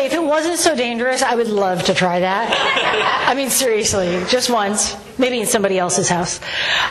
if it wasn't so dangerous, I would love to try that. I mean, seriously, just once. Maybe in somebody else's house.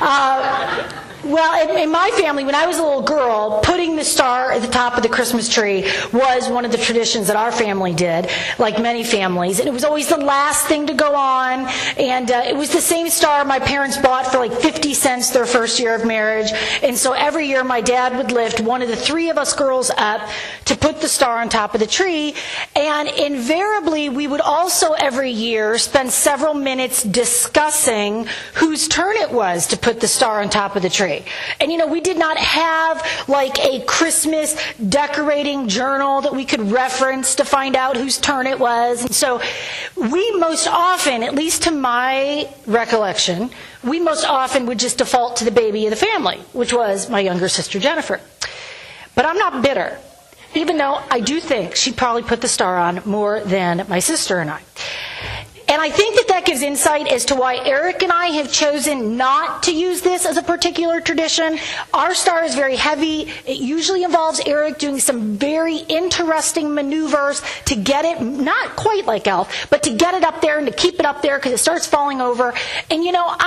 Well, in my family, when I was a little girl, putting the star at the top of the Christmas tree was one of the traditions that our family did, like many families. And it was always the last thing to go on. And it was the same star my parents bought for like 50 cents their first year of marriage. And so every year my dad would lift one of the three of us girls up to put the star on top of the tree. And invariably, we would also every year spend several minutes discussing whose turn it was to put the star on top of the tree. And we did not have like a Christmas decorating journal that we could reference to find out whose turn it was. And so we most often, at least to my recollection, we most often would just default to the baby of the family, which was my younger sister Jennifer. But I'm not bitter, even though I do think she probably put the star on more than my sister and I. And I think that gives insight as to why Eric and I have chosen not to use this as a particular tradition. Our star is very heavy. It usually involves Eric doing some very interesting maneuvers to get it, not quite like Elf, but to get it up there and to keep it up there because it starts falling over. And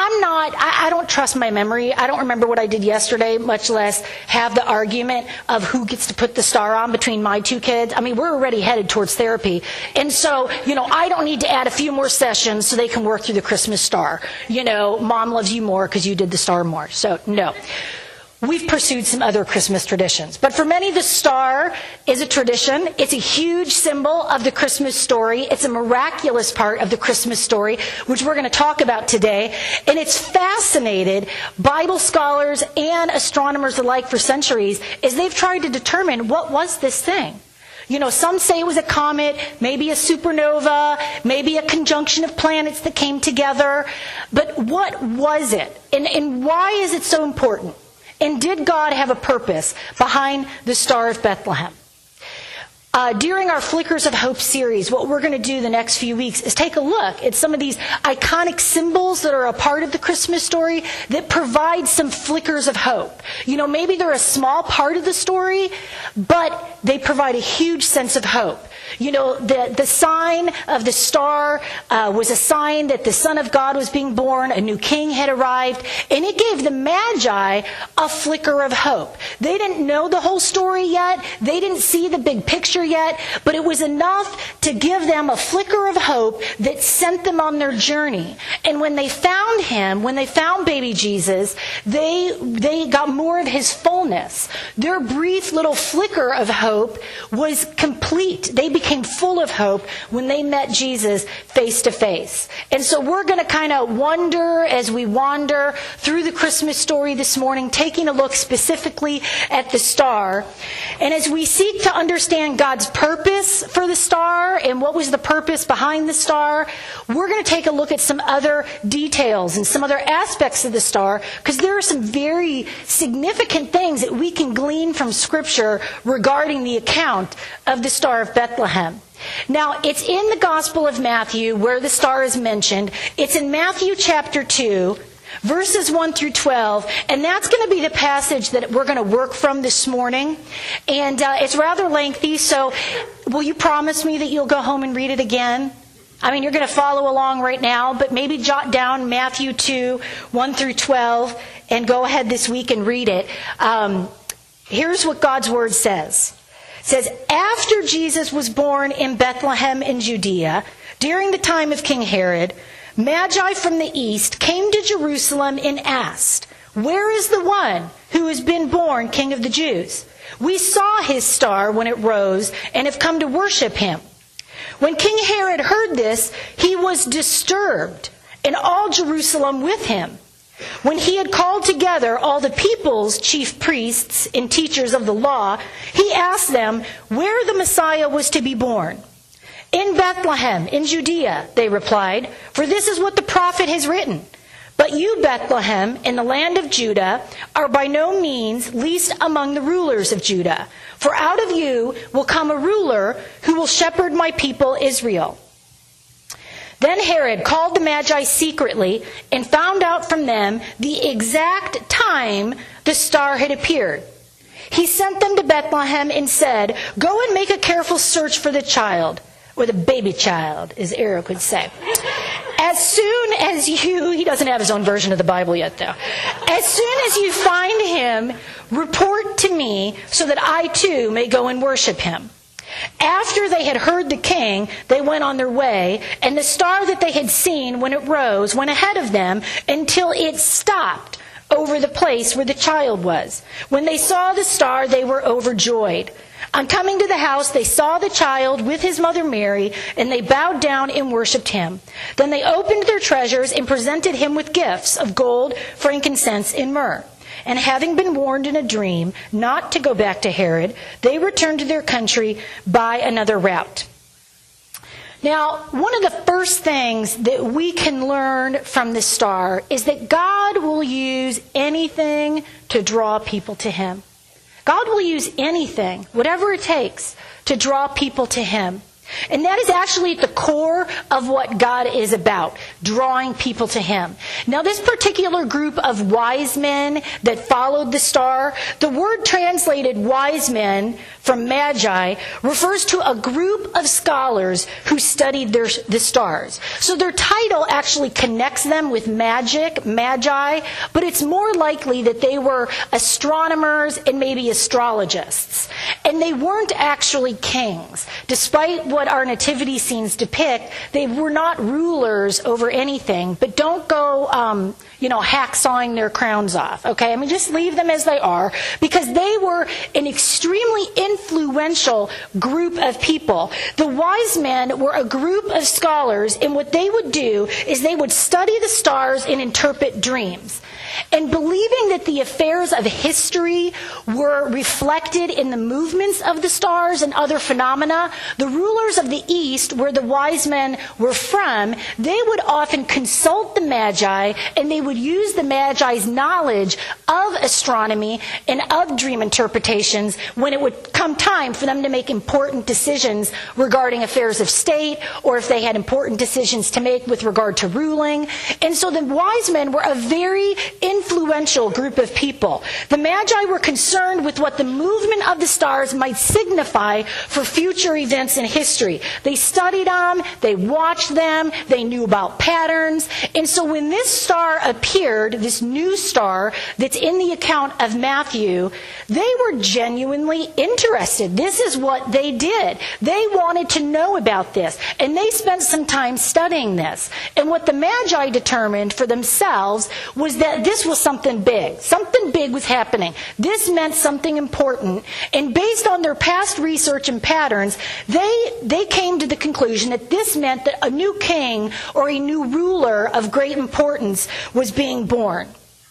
I don't trust my memory. I don't remember what I did yesterday, much less have the argument of who gets to put the star on between my two kids. I mean, we're already headed towards therapy. And so, I don't need to add a few more sessions so they can work through the Christmas star. Mom loves you more because you did the star more. So, no. We've pursued some other Christmas traditions. But for many, the star is a tradition. It's a huge symbol of the Christmas story. It's a miraculous part of the Christmas story, which we're going to talk about today. And it's fascinated Bible scholars and astronomers alike for centuries as they've tried to determine what was this thing. Some say it was a comet, maybe a supernova, maybe a conjunction of planets that came together. But what was it? And why is it so important? And did God have a purpose behind the Star of Bethlehem? During our Flickers of Hope series, what we're going to do the next few weeks is take a look at some of these iconic symbols that are a part of the Christmas story that provide some flickers of hope. Maybe they're a small part of the story, but they provide a huge sense of hope. The sign of the star was a sign that the Son of God was being born, a new king had arrived, and it gave the Magi a flicker of hope. They didn't know the whole story yet, they didn't see the big picture yet, but it was enough to give them a flicker of hope that sent them on their journey. And when they found him, when they found baby Jesus, they got more of his fullness. Their brief little flicker of hope was complete. They became full of hope when they met Jesus face to face. And so we're going to kind of wonder as we wander through the Christmas story this morning, taking a look specifically at the star. And as we seek to understand God's purpose for the star and what was the purpose behind the star, we're going to take a look at some other details and some other aspects of the star, because there are some very significant things that we can glean from Scripture regarding the account of the Star of Bethlehem. Now, it's in the Gospel of Matthew where the star is mentioned. It's in Matthew chapter 2, verses 1 through 12, and that's going to be the passage that we're going to work from this morning. And it's rather lengthy, so will you promise me that you'll go home and read it again? I mean, you're going to follow along right now, but maybe jot down Matthew 2, 1 through 12, and go ahead this week and read it. Here's what God's Word says. It says, after Jesus was born in Bethlehem in Judea, during the time of King Herod, Magi from the east came to Jerusalem and asked, where is the one who has been born King of the Jews? We saw his star when it rose and have come to worship him. When King Herod heard this, he was disturbed, and all Jerusalem with him. When he had called together all the people's chief priests and teachers of the law, he asked them where the Messiah was to be born. In Bethlehem, in Judea, they replied, for this is what the prophet has written. But you, Bethlehem, in the land of Judah, are by no means least among the rulers of Judah. For out of you will come a ruler who will shepherd my people Israel. Then Herod called the Magi secretly and found out from them the exact time the star had appeared. He sent them to Bethlehem and said, go and make a careful search for the child. or the baby child, as Eric would say. As soon as he doesn't have his own version of the Bible yet, though. As soon as you find him, report to me so that I too may go and worship him. After they had heard the king, they went on their way, and the star that they had seen when it rose went ahead of them until it stopped over the place where the child was. When they saw the star, they were overjoyed. On coming to the house, they saw the child with his mother Mary, and they bowed down and worshipped him. Then they opened their treasures and presented him with gifts of gold, frankincense, and myrrh. And having been warned in a dream not to go back to Herod, they returned to their country by another route. Now, one of the first things that we can learn from this star is that God will use anything to draw people to him. God will use anything, whatever it takes, to draw people to him. And that is actually at the core of what God is about, drawing people to him. Now, this particular group of wise men that followed the star, the word translated wise men from magi refers to a group of scholars who studied the stars. So their title actually connects them with magic, magi, but it's more likely that they were astronomers and maybe astrologists. And they weren't actually kings. Despite what our nativity scenes depict, they were not rulers over anything. But don't go, hacksawing their crowns off, okay? I mean, just leave them as they are, because they were an extremely influential group of people. The wise men were a group of scholars, and what they would do is they would study the stars and interpret dreams. And believing that the affairs of history were reflected in the movements of the stars and other phenomena, the rulers of the East, where the wise men were from, they would often consult the Magi, and they would use the Magi's knowledge of astronomy and of dream interpretations when it would come time for them to make important decisions regarding affairs of state, or if they had important decisions to make with regard to ruling. And so the wise men were a very influential group of people. The Magi were concerned with what the movement of the stars might signify for future events in history. They studied them, they watched them, they knew about patterns. And so when this star appeared, this new star that's in the account of Matthew, they were genuinely interested. This is what they did. They wanted to know about this, and they spent some time studying this. And what the Magi determined for themselves was that this was something big. Something big was happening. This meant something important. And based on their past research and patterns, they came to the conclusion that this meant that a new king or a new ruler of great importance was being born.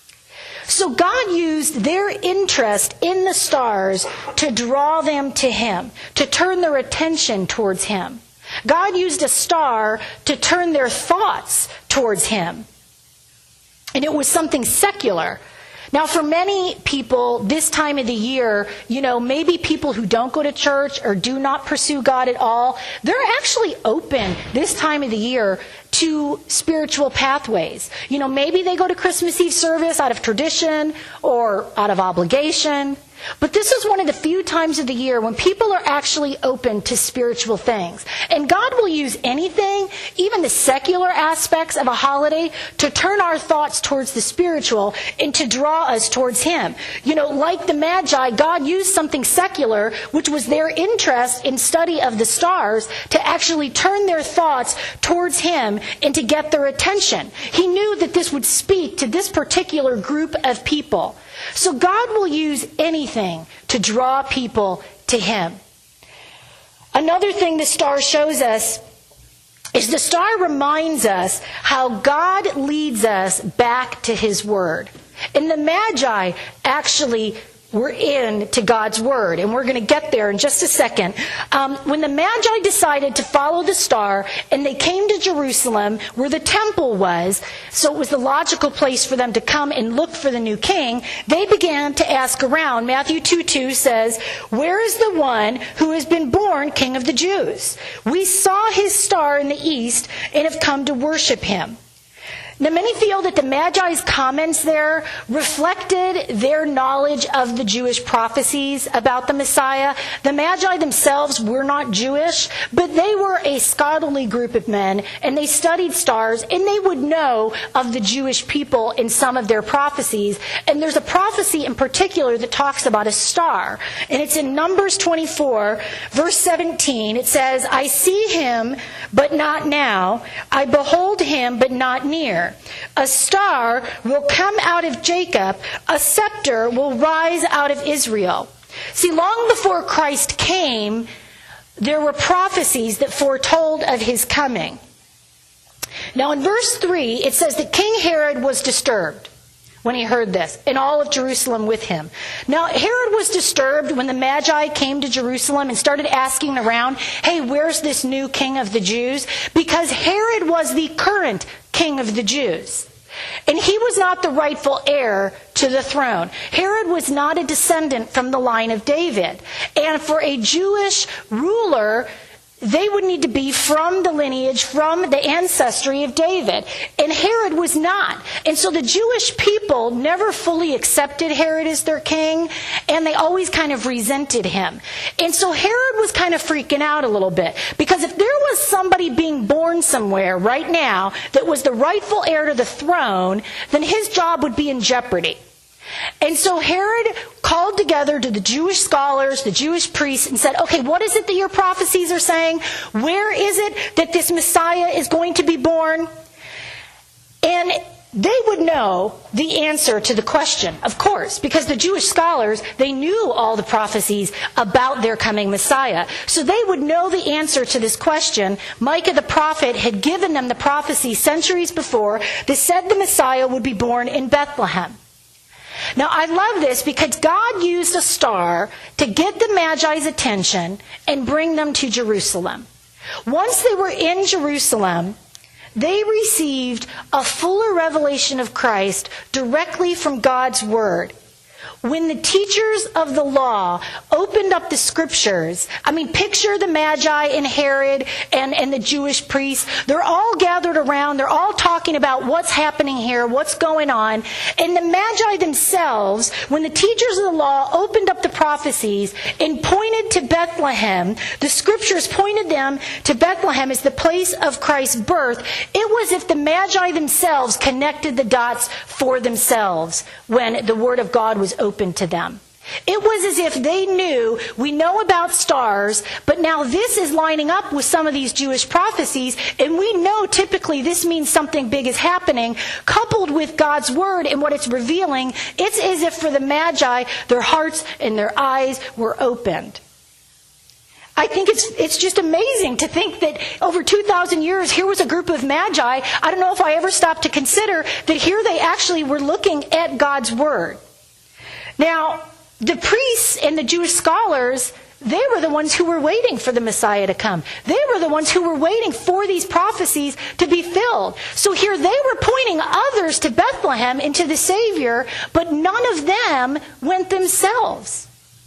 So God used their interest in the stars to draw them to him, to turn their attention towards him. God used a star to turn their thoughts towards him. And it was something secular. Now, for many people, this time of the year, maybe people who don't go to church or do not pursue God at all, they're actually open this time of the year to spiritual pathways. Maybe they go to Christmas Eve service out of tradition or out of obligation. But this is one of the few times of the year when people are actually open to spiritual things. And God will use anything, even the secular aspects of a holiday, to turn our thoughts towards the spiritual and to draw us towards him. Like the Magi, God used something secular, which was their interest in study of the stars, to actually turn their thoughts towards him and to get their attention. He knew that this would speak to this particular group of people. So God will use anything to draw people to him. Another thing the star shows us is the star reminds us how God leads us back to his word. And the Magi actually were into God's word, and we're going to get there in just a second. When the Magi decided to follow the star, and they came to Jerusalem, where the temple was, so it was the logical place for them to come and look for the new king, they began to ask around. Matthew 2:2 says, "Where is the one who has been born King of the Jews? We saw his star in the east and have come to worship him." Now, many feel that the Magi's comments there reflected their knowledge of the Jewish prophecies about the Messiah. The Magi themselves were not Jewish, but they were a scholarly group of men, and they studied stars, and they would know of the Jewish people in some of their prophecies. And there's a prophecy in particular that talks about a star, and it's in Numbers 24, verse 17. It says, I see him, but not now. I behold him, but not near. A star will come out of Jacob, a scepter will rise out of Israel. See, long before Christ came, there were prophecies that foretold of his coming. Now in verse 3, it says that King Herod was disturbed when he heard this, and all of Jerusalem with him. Now, Herod was disturbed when the Magi came to Jerusalem and started asking around, hey, where's this new king of the Jews? Because Herod was the current king of the Jews. And he was not the rightful heir to the throne. Herod was not a descendant from the line of David. And for a Jewish ruler, they would need to be from the lineage, from the ancestry of David. And Herod was not. And so the Jewish people never fully accepted Herod as their king, and they always kind of resented him. And so Herod was kind of freaking out a little bit, because if there was somebody being born somewhere right now that was the rightful heir to the throne, then his job would be in jeopardy. And so Herod called together to the Jewish scholars, the Jewish priests, and said, okay, what is it that your prophecies are saying? Where is it that this Messiah is going to be born? And they would know the answer to the question, of course, because the Jewish scholars, they knew all the prophecies about their coming Messiah. So they would know the answer to this question. Micah the prophet had given them the prophecy centuries before that said the Messiah would be born in Bethlehem. Now, I love this because God used a star to get the Magi's attention and bring them to Jerusalem. Once they were in Jerusalem, they received a fuller revelation of Christ directly from God's Word. When the teachers of the law opened up the scriptures, picture the Magi and Herod and the Jewish priests. They're all gathered around. They're all talking about what's happening here, what's going on. And the Magi themselves, when the teachers of the law opened up the prophecies and pointed to Bethlehem, the scriptures pointed them to Bethlehem as the place of Christ's birth. It was as if the Magi themselves connected the dots for themselves when the Word of God was open to them. It was as if they knew, we know about stars, but now this is lining up with some of these Jewish prophecies, and we know typically this means something big is happening, coupled with God's Word and what it's revealing. It's as if for the Magi, their hearts and their eyes were opened. I think it's just amazing to think that over 2,000 years, here was a group of Magi. I don't know if I ever stopped to consider that here they actually were looking at God's Word. Now, the priests and the Jewish scholars, they were the ones who were waiting for the Messiah to come. They were the ones who were waiting for these prophecies to be filled. So here they were pointing others to Bethlehem and to the Savior, but none of them went themselves.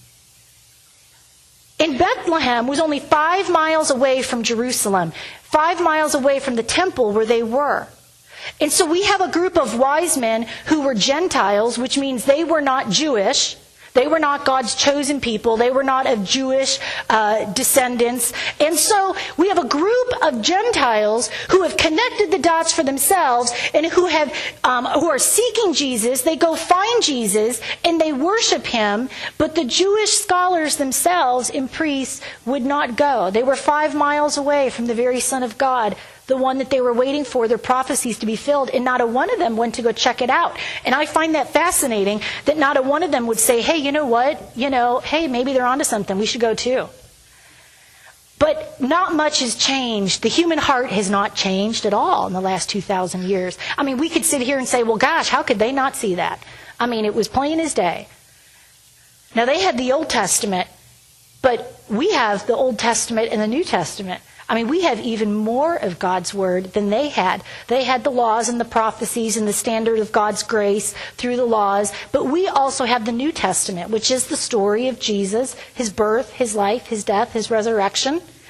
And Bethlehem was only 5 miles away from Jerusalem, 5 miles away from the temple where they were. And so we have a group of wise men who were Gentiles, which means they were not Jewish. They were not God's chosen people. They were not of Jewish descendants. And so we have a group of Gentiles who have connected the dots for themselves and who are seeking Jesus. They go find Jesus and they worship him. But the Jewish scholars themselves and priests would not go. They were 5 miles away from the very Son of God, the one that they were waiting for, their prophecies to be filled, and not a one of them went to go check it out. And I find that fascinating that not a one of them would say, hey, you know what? Hey, maybe they're onto something. We should go too. But not much has changed. The human heart has not changed at all in the last 2,000 years. We could sit here and say, well, gosh, how could they not see that? It was plain as day. Now, they had the Old Testament, but we have the Old Testament and the New Testament. We have even more of God's Word than they had. They had the laws and the prophecies and the standard of God's grace through the laws. But we also have the New Testament, which is the story of Jesus, his birth, his life, his death, his resurrection.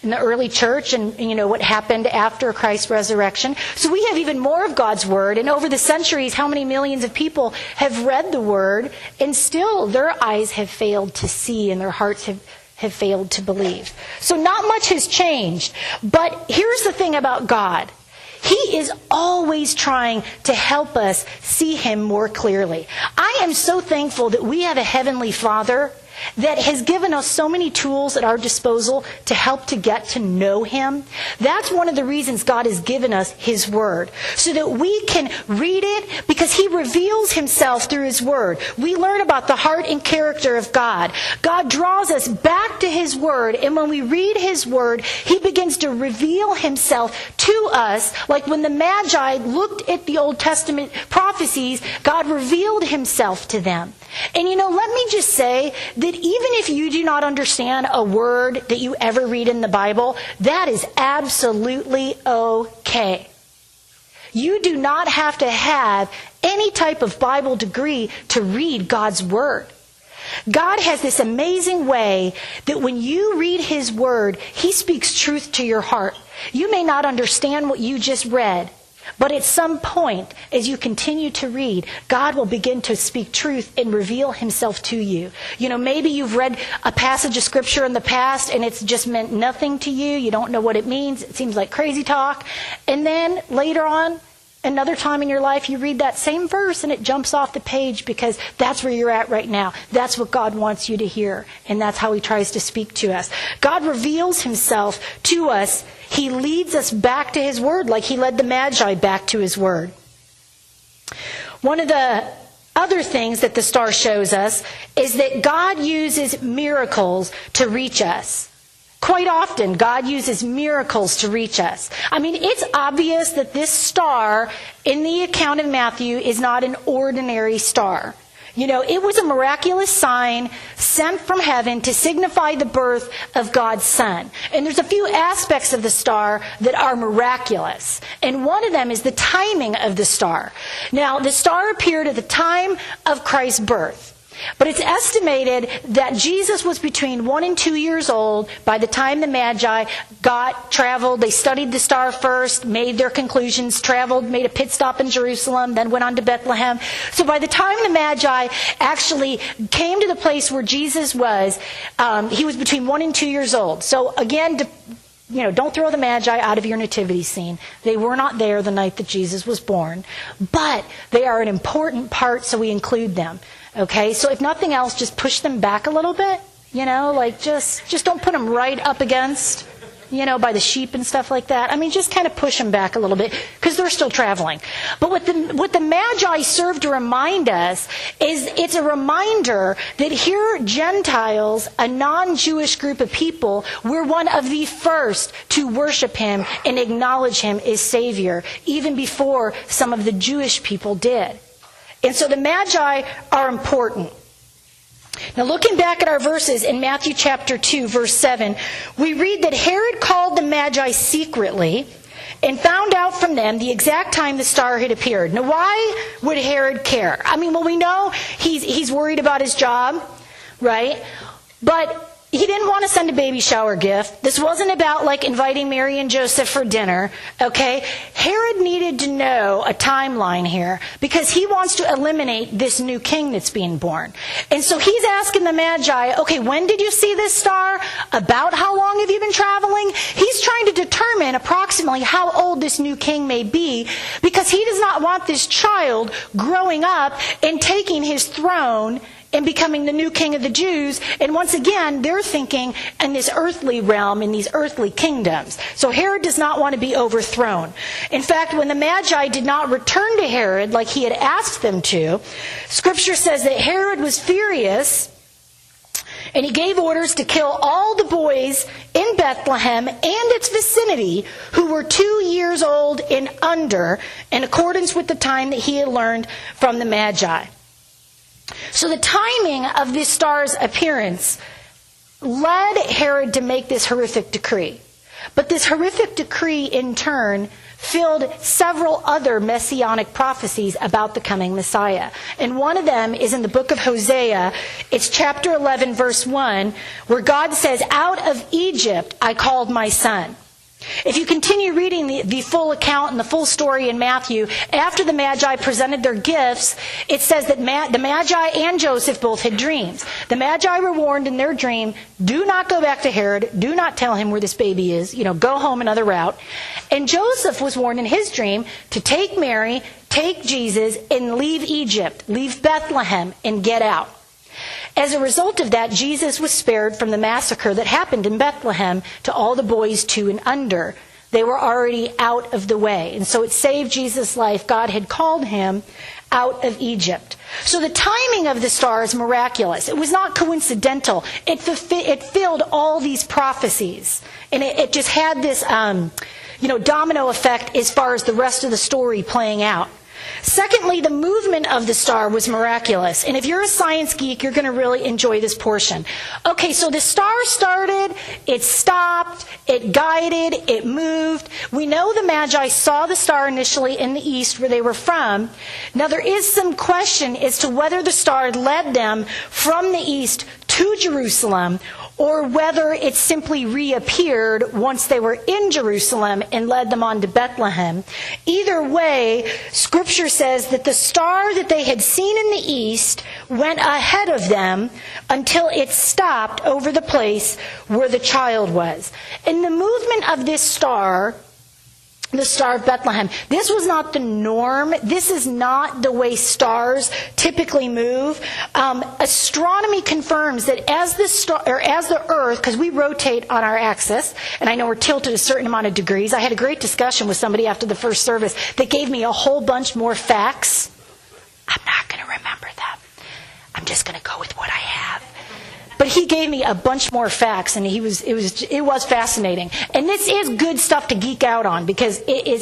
in the early church and what happened after Christ's resurrection. So we have even more of God's Word. And over the centuries, how many millions of people have read the Word, and still their eyes have failed to see and their hearts have failed to believe. So not much has changed. But here's the thing about God. He is always trying to help us see Him more clearly. I am so thankful that we have a Heavenly Father that has given us so many tools at our disposal to help to get to know Him. That's one of the reasons God has given us His Word, so that we can read it, because He reveals Himself through His Word. We learn about the heart and character of God. God draws us back to His Word, and when we read His Word, He begins to reveal Himself to us. Like when the Magi looked at the Old Testament prophecies, God revealed Himself to them. And let me just say that even if you do not understand a word that you ever read in the Bible, that is absolutely okay. You do not have to have any type of Bible degree to read God's Word. God has this amazing way that when you read His Word, He speaks truth to your heart. You may not understand what you just read, but at some point, as you continue to read, God will begin to speak truth and reveal Himself to you. Maybe you've read a passage of Scripture in the past and it's just meant nothing to you. You don't know what it means. It seems like crazy talk. And then later on, another time in your life, you read that same verse and it jumps off the page because that's where you're at right now. That's what God wants you to hear. And that's how He tries to speak to us. God reveals Himself to us. He leads us back to His Word, like He led the Magi back to His Word. One of the other things that the star shows us is that God uses miracles to reach us. Quite often, God uses miracles to reach us. It's obvious that this star in the account of Matthew is not an ordinary star. It was a miraculous sign sent from heaven to signify the birth of God's Son. And there's a few aspects of the star that are miraculous. And one of them is the timing of the star. Now, the star appeared at the time of Christ's birth. But it's estimated that Jesus was between 1 and 2 years old by the time the Magi traveled. They studied the star first, made their conclusions, traveled, made a pit stop in Jerusalem, then went on to Bethlehem. So by the time the Magi actually came to the place where Jesus was, He was between 1 and 2 years old. So again, don't throw the Magi out of your nativity scene. They were not there the night that Jesus was born. But they are an important part, so we include them. Okay, so if nothing else, just push them back a little bit. Just don't put them right up against, by the sheep and stuff like that. Just kind of push them back a little bit, because they're still traveling. But what the Magi serve to remind us is it's a reminder that here Gentiles, a non-Jewish group of people, were one of the first to worship Him and acknowledge Him as Savior, even before some of the Jewish people did. And so the Magi are important. Now, looking back at our verses in Matthew chapter 2, verse 7, we read that Herod called the Magi secretly and found out from them the exact time the star had appeared. Now, why would Herod care? We know he's worried about his job, right? But he didn't want to send a baby shower gift. This wasn't about inviting Mary and Joseph for dinner, okay? Herod needed to know a timeline here because he wants to eliminate this new king that's being born. And so he's asking the Magi, okay, when did you see this star? About how long have you been traveling? He's trying to determine approximately how old this new king may be, because he does not want this child growing up and taking his throne and becoming the new king of the Jews. And once again, they're thinking in this earthly realm, in these earthly kingdoms. So Herod does not want to be overthrown. In fact, when the Magi did not return to Herod like he had asked them to, Scripture says that Herod was furious, and he gave orders to kill all the boys in Bethlehem and its vicinity who were 2 years old and under, in accordance with the time that he had learned from the Magi. So the timing of this star's appearance led Herod to make this horrific decree. But this horrific decree, in turn, filled several other messianic prophecies about the coming Messiah. And one of them is in the book of Hosea. It's chapter 11, verse 1, where God says, "Out of Egypt I called my son." If you continue reading the full account and the full story in Matthew, after the Magi presented their gifts, it says that the Magi and Joseph both had dreams. The Magi were warned in their dream, do not go back to Herod, do not tell him where this baby is, go home another route. And Joseph was warned in his dream to take Mary, take Jesus, and leave Egypt, leave Bethlehem, and get out. As a result of that, Jesus was spared from the massacre that happened in Bethlehem to all the boys 2 and under. They were already out of the way. And so it saved Jesus' life. God had called him out of Egypt. So the timing of the star is miraculous. It was not coincidental. It filled all these prophecies. And it just had this domino effect as far as the rest of the story playing out. Secondly, the movement of the star was miraculous. And if you're a science geek, you're going to really enjoy this portion. Okay, so the star started, it stopped, it guided, it moved. We know the Magi saw the star initially in the east where they were from. Now there is some question as to whether the star led them from the east to Jerusalem, or whether it simply reappeared once they were in Jerusalem and led them on to Bethlehem. Either way, Scripture says that the star that they had seen in the east went ahead of them until it stopped over the place where the child was. And the movement of this star, the Star of Bethlehem, this was not the norm. This is not the way stars typically move. Astronomy confirms that as the Earth, because we rotate on our axis, and I know we're tilted a certain amount of degrees. I had a great discussion with somebody after the first service that gave me a whole bunch more facts. I'm not going to remember them. I'm just going to go with what I have. But he gave me a bunch more facts, and it was fascinating. And this is good stuff to geek out on because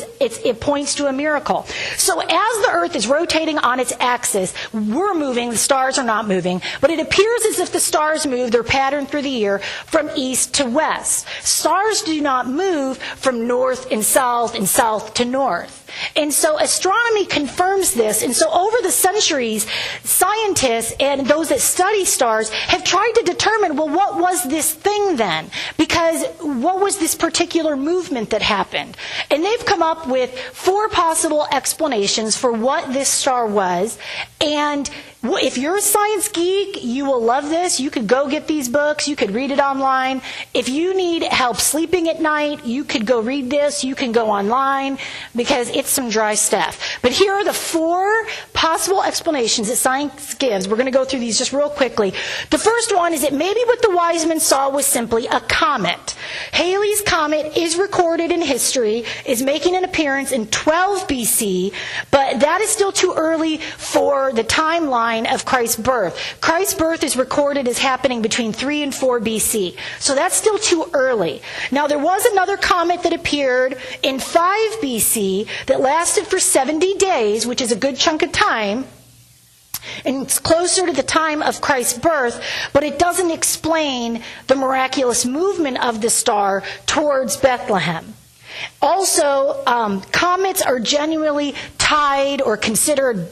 it points to a miracle. So as the Earth is rotating on its axis, we're moving, the stars are not moving, but it appears as if the stars move their pattern through the year from east to west. Stars do not move from north and south to north. And so astronomy confirms this. And so over the centuries, scientists and those that study stars have tried to determine, well, what was this thing then? Because what was this particular movement that happened? And they've come up with 4 possible explanations for what this star was. And if you're a science geek, you will love this. You could go get these books. You could read it online. If you need help sleeping at night, you could go read this. You can go online because it's some dry stuff. But here are the 4 possible explanations that science gives. We're going to go through these just real quickly. The first one is that maybe what the wise men saw was simply a comet. Halley's Comet is recorded in history, is making an appearance in 12 BC, but that is still too early for the timeline of Christ's birth. Christ's birth is recorded as happening between 3 and 4 BC. So that's still too early. Now there was another comet that appeared in 5 BC that lasted for 70 days, which is a good chunk of time. And it's closer to the time of Christ's birth, but it doesn't explain the miraculous movement of the star towards Bethlehem. Also, comets are genuinely tied or considered,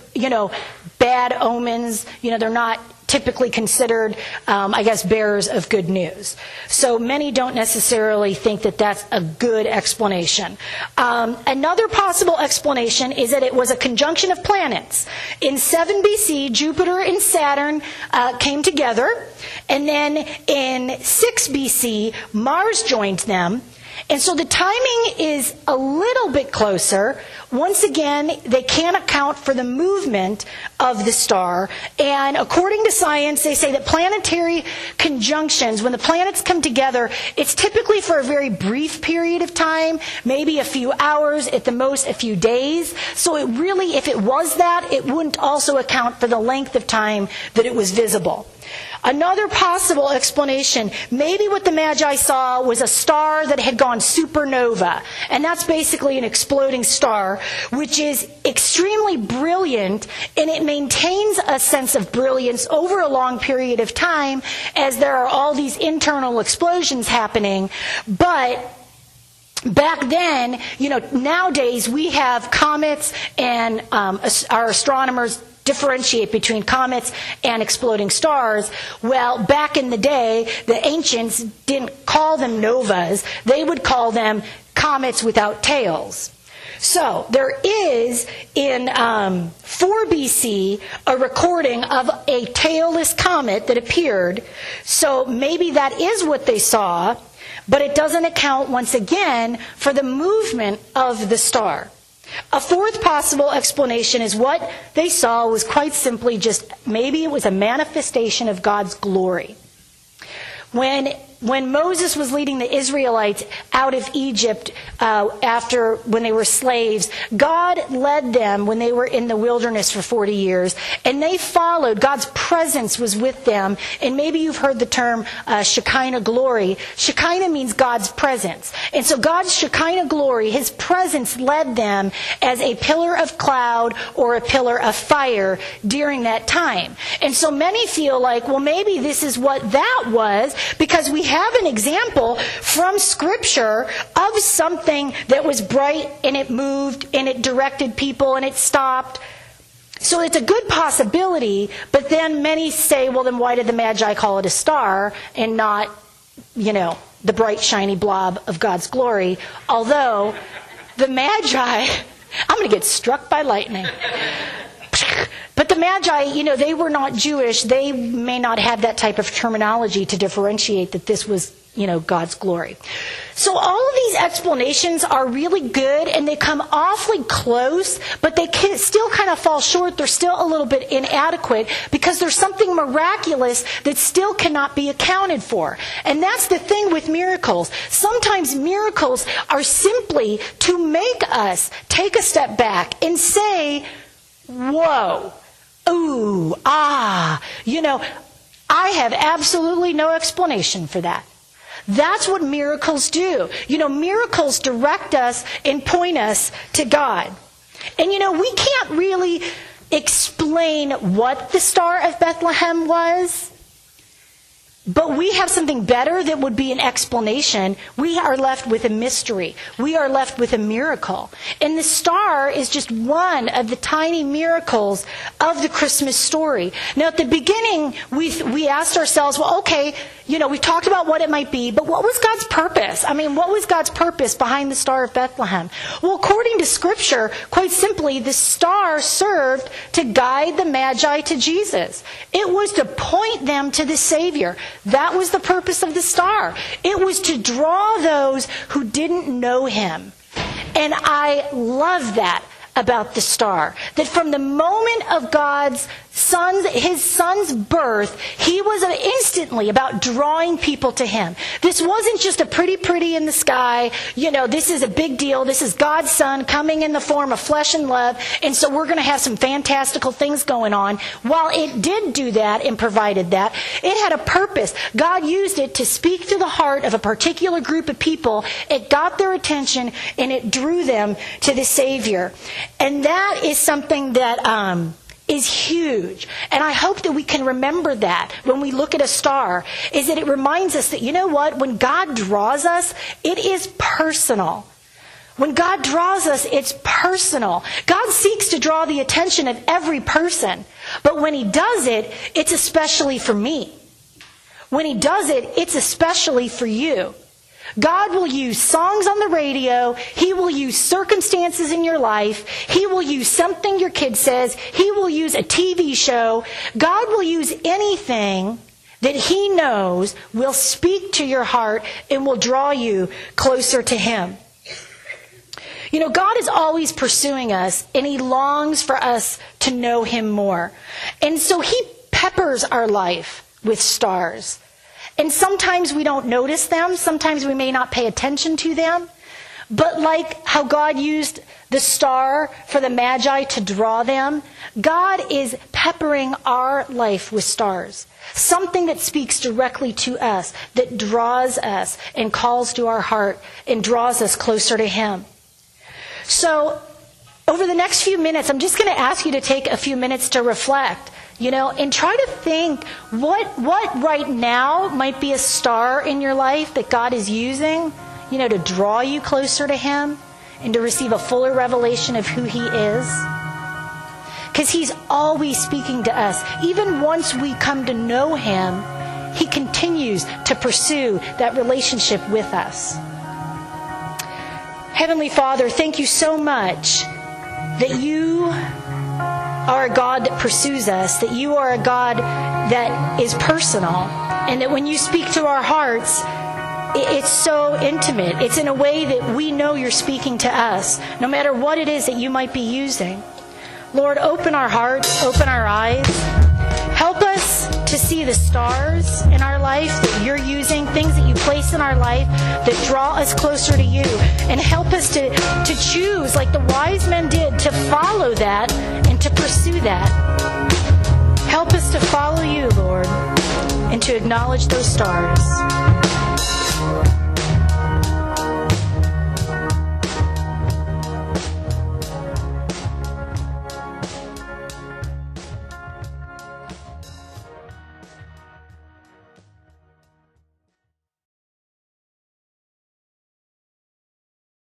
bad omens. They're not typically considered, bearers of good news. So many don't necessarily think that that's a good explanation. Another possible explanation is that it was a conjunction of planets. In 7 BC, Jupiter and Saturn came together, and then in 6 BC, Mars joined them. And so the timing is a little bit closer. Once again, they can't account for the movement of the star. And according to science, they say that planetary conjunctions, when the planets come together, it's typically for a very brief period of time, maybe a few hours, at the most a few days. So it really, if it was that, it wouldn't also account for the length of time that it was visible. Another possible explanation, maybe what the Magi saw was a star that had gone supernova. And that's basically an exploding star, which is extremely brilliant, and it maintains a sense of brilliance over a long period of time as there are all these internal explosions happening. But back then, nowadays we have comets, and our astronomers differentiate between comets and exploding stars. Well, back in the day, the ancients didn't call them novas. They would call them comets without tails. So there is in 4 BC a recording of a tailless comet that appeared. So maybe that is what they saw, but it doesn't account once again for the movement of the star. A fourth possible explanation is what they saw was quite simply just maybe it was a manifestation of God's glory. When Moses was leading the Israelites out of Egypt when they were slaves, God led them when they were in the wilderness for 40 years, and they followed. God's presence was with them, and maybe you've heard the term Shekinah glory. Shekinah means God's presence. And so God's Shekinah glory, His presence led them as a pillar of cloud or a pillar of fire during that time. And so many feel like, well, maybe this is what that was, because we have an example from Scripture of something that was bright and it moved and it directed people and it stopped. So it's a good possibility, but then many say, well, then why did the Magi call it a star and not, the bright, shiny blob of God's glory? Although the Magi, I'm going to get struck by lightning. But the Magi, they were not Jewish. They may not have that type of terminology to differentiate that this was, God's glory. So all of these explanations are really good, and they come awfully close, but they can still kind of fall short. They're still a little bit inadequate because there's something miraculous that still cannot be accounted for. And that's the thing with miracles. Sometimes miracles are simply to make us take a step back and say, whoa, ooh, ah, I have absolutely no explanation for that. That's what miracles do. Miracles direct us and point us to God. And we can't really explain what the Star of Bethlehem was, but we have something better that would be an explanation. We are left with a mystery. We are left with a miracle. And the star is just one of the tiny miracles of the Christmas story. Now, at the beginning, we asked ourselves, well, okay, we talked about what it might be, but what was God's purpose? What was God's purpose behind the Star of Bethlehem? Well, according to Scripture, quite simply, the star served to guide the Magi to Jesus. It was to point them to the Savior. That was the purpose of the star. It was to draw those who didn't know Him. And I love that about the star. That from the moment of His Son's birth, He was instantly about drawing people to Him. This wasn't just a pretty in the sky, this is a big deal. This is God's Son coming in the form of flesh and love, and so we're going to have some fantastical things going on. While it did do that and provided that, it had a purpose. God used it to speak to the heart of a particular group of people. It got their attention, and it drew them to the Savior. And that is something that is huge. And I hope that we can remember that when we look at a star, is that it reminds us that, when God draws us, it is personal. When God draws us, it's personal. God seeks to draw the attention of every person. But when He does it, it's especially for me. When He does it, it's especially for you. God will use songs on the radio. He will use circumstances in your life. He will use something your kid says. He will use a TV show. God will use anything that He knows will speak to your heart and will draw you closer to Him. God is always pursuing us, and He longs for us to know Him more. And so He peppers our life with stars. And sometimes we don't notice them. Sometimes we may not pay attention to them. But like how God used the star for the Magi to draw them, God is peppering our life with stars. Something that speaks directly to us, that draws us and calls to our heart and draws us closer to Him. So over the next few minutes, I'm just going to ask you to take a few minutes to reflect. And try to think what right now might be a star in your life that God is using, to draw you closer to Him and to receive a fuller revelation of who He is? Because He's always speaking to us. Even once we come to know Him, He continues to pursue that relationship with us. Heavenly Father, thank you so much that you are a God that pursues us, that you are a God that is personal, and that when you speak to our hearts, it's so intimate. It's in a way that we know you're speaking to us, no matter what it is that you might be using. Lord, open our hearts, open our eyes. Help us to see the stars in our life that you're using, things that you place in our life that draw us closer to you. And help us to choose, like the wise men did, to follow that and to pursue that. Help us to follow you, Lord, and to acknowledge those stars.